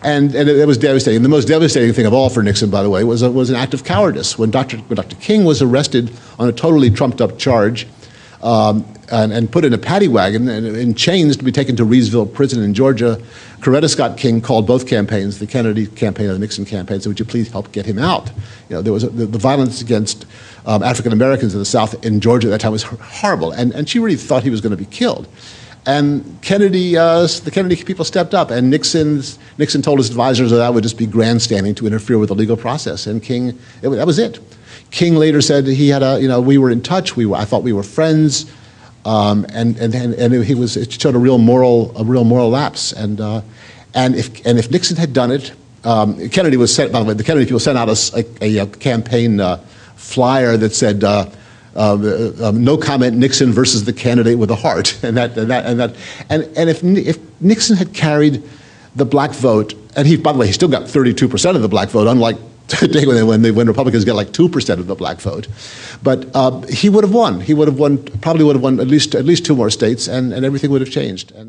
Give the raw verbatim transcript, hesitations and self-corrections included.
And, and it, it was devastating. The most devastating thing of all for Nixon, by the way, was, a, was an act of cowardice. When Doctor when Doctor King was arrested on a totally trumped-up charge um, and, and put in a paddy wagon and in chains to be taken to Reedsville Prison in Georgia, Coretta Scott King called both campaigns, the Kennedy campaign and the Nixon campaign, said, would you please help get him out? You know, there was a, the, the violence against um, African Americans in the South, in Georgia at that time, was horrible. And, and she really thought he was going to be killed. And Kennedy, uh, the Kennedy people stepped up, and Nixon's, Nixon told his advisors that that would just be grandstanding to interfere with the legal process. And King, it, that was it. King later said he had a, you know, we were in touch. We were, I thought we were friends, um, and and and, and he was, it showed a real moral, a real moral lapse. And uh, and if and if Nixon had done it, um, Kennedy was sent. By the way, the Kennedy people sent out a, a, a campaign uh, flyer that said. Uh, Uh, um, no comment, Nixon versus the candidate with a heart, and that, and that, and that, and and if if Nixon had carried the black vote, and he, by the way, he still got thirty-two percent of the black vote, unlike today when they, when, they, when Republicans get like two percent of the black vote, but uh, he would have won. He would have won, probably would have won at least at least two more states, and and everything would have changed. And